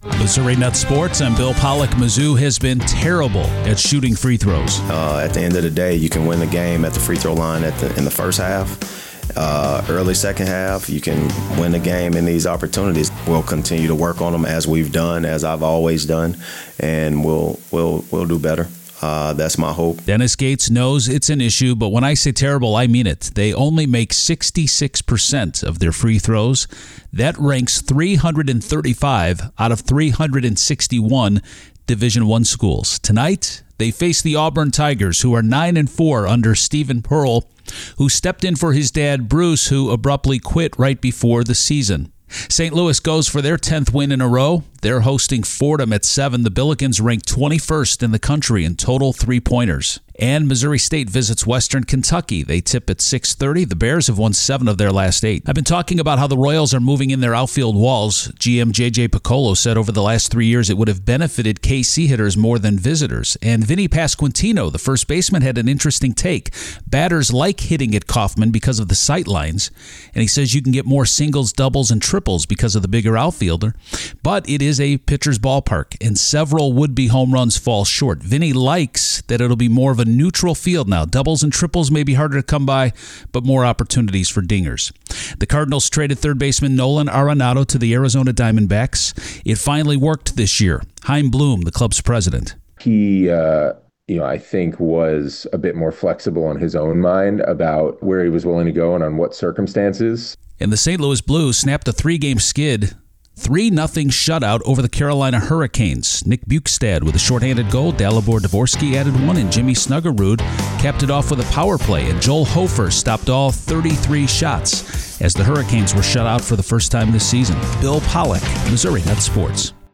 Missouri Net Sports, I'm Bill Pollock. Mizzou has been terrible at shooting free throws. At the end of the day, you can win the game at the free throw line in the first half. Early second half, you can win the game in these opportunities. We'll continue to work on them as we've done, as I've always done, and we'll do better. That's my hope. Dennis Gates knows it's an issue, but when I say terrible, I mean it. They only make 66% of their free throws. That ranks 335 out of 361 Division I schools. Tonight, they face the Auburn Tigers, who are 9-4 under Stephen Pearl, who stepped in for his dad, Bruce, who abruptly quit right before the season. St. Louis goes for their 10th win in a row. They're hosting Fordham at 7. The Billikens ranked 21st in the country in total three-pointers. And Missouri State visits Western Kentucky. They tip at 6:30. The Bears have won 7 of their last 8. I've been talking about how the Royals are moving in their outfield walls. GM J.J. Piccolo said over the last 3 years it would have benefited KC hitters more than visitors. And Vinny Pasquantino, the first baseman, had an interesting take. Batters like hitting at Kauffman because of the sight lines. And he says you can get more singles, doubles, and triples because of the bigger outfielder. But it is a pitcher's ballpark, and several would-be home runs fall short. Vinny likes that it'll be more of a neutral field now. Doubles and triples may be harder to come by, but more opportunities for dingers. The Cardinals traded third baseman Nolan Arenado to the Arizona Diamondbacks. It finally worked this year. Chaim Bloom, the club's president. He, I think was a bit more flexible in his own mind about where he was willing to go and on what circumstances. And the St. Louis Blues snapped a 3-game skid. 3-0 shutout over the Carolina Hurricanes. Nick Bukestad with a shorthanded goal. Dalibor Dvorsky added 1, and Jimmy Snuggerud capped it off with a power play. And Joel Hofer stopped all 33 shots as the Hurricanes were shut out for the first time this season. Bill Pollock, Missouri Net Sports.